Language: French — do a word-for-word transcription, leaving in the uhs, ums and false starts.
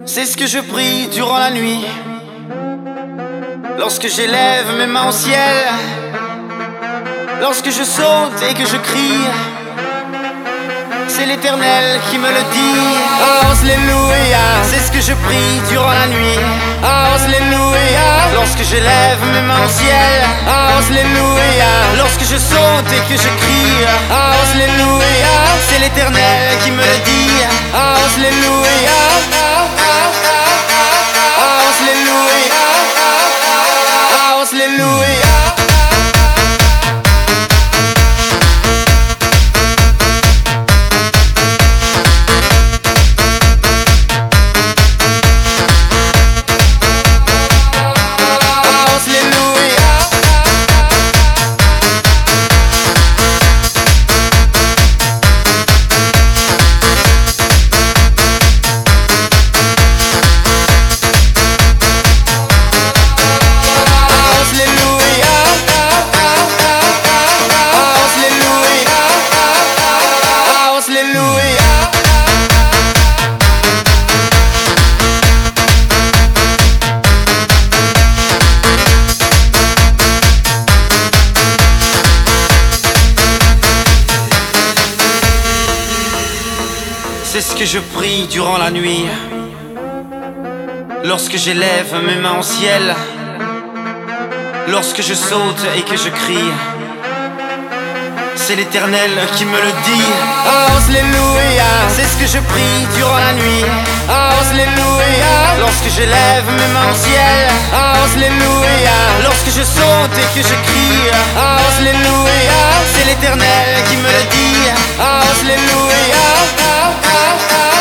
C'est ce que je prie durant la nuit, lorsque j'élève mes mains au ciel, lorsque je saute et que je crie. C'est l'Éternel qui me le dit. Alléluia. C'est ce que je prie durant la nuit. Alléluia. Lorsque j'élève mes mains au ciel. Alléluia. Lorsque je saute et que je crie. Alléluia. C'est l'Éternel qui me le dit. Alléluia. Alléluia. Alléluia. C'est ce que je prie durant la nuit, lorsque j'élève mes mains au ciel, lorsque je saute et que je crie. C'est l'Éternel qui me le dit. Alléluia. C'est ce que je prie durant la nuit. Alléluia. Lorsque j'élève mes mains au ciel. Alléluia. Lorsque je saute et que je crie. Alléluia. C'est l'Éternel qui me le dit. Alléluia.